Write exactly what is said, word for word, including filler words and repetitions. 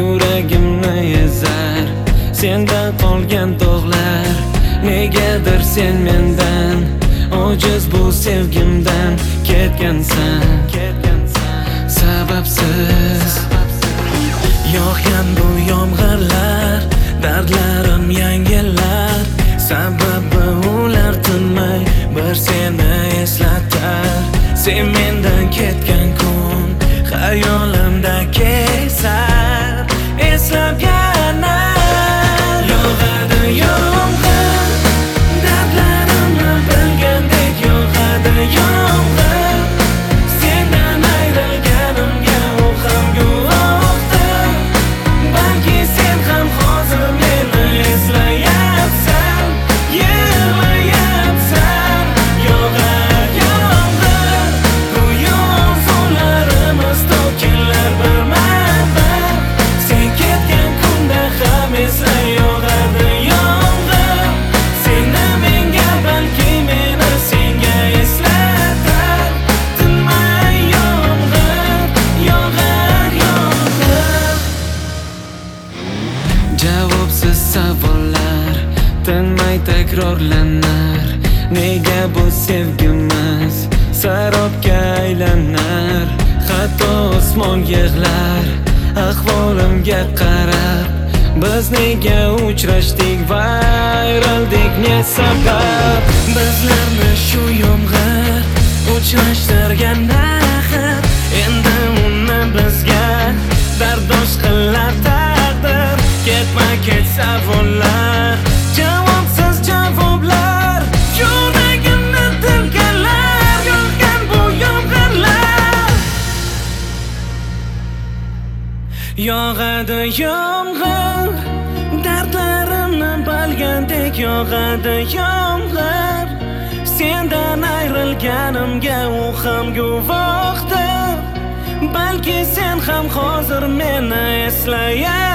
yuragimni ezar sendan qolgan dog'lar. Negadir sen mendan ojiz bu sevgimdan ketgansan, sababsiz. Yog'gan bu yomg'irlar, dardlarim yangilar. Sababi ular tinmay bir seni eslatar. Sen mendan ketgan kun xayolimda kezar, eslab yana yog'adi yomg'ir, dardlarimni bilgandek yog'adi yomg'ir. Sendan ayrilganimga u ham guvohdir. Balki sen ham hozir meni eslayapsan, yig'layapsan. Yog'ar yomg'ir, go'yo so'llarimiz to'kilar birma-bir. Sen ketgan kunda ham esla yog'adi yomg'ir. Seni menga, balki meni senga eslatar. Tinmay yomg'ir, yog'ar yomg'ir. Javobsiz savollar tinmay takrorlanar. Nega bu sevgimiz sarobga aylanar? Hatto osmon yig'lar ahvolimga qarab. Biz nega uchrashdik va ayrildik, ne sabab? Bizlarni shu yomg'ir uchrashtirgan axir. Endi uni bizga dardosh qilar taqdir. Ketma-ket savollar, javobsiz javoblar, yuragimni tilkalar. Yog'gan bu yomg'irlar, yog'adi yomg'ir, dardlarimni bilgandek yog'adi yomg'ir. Sendan ayrilganimga u ham guvohdir. Balki sen ham hozir meni eslayapsan.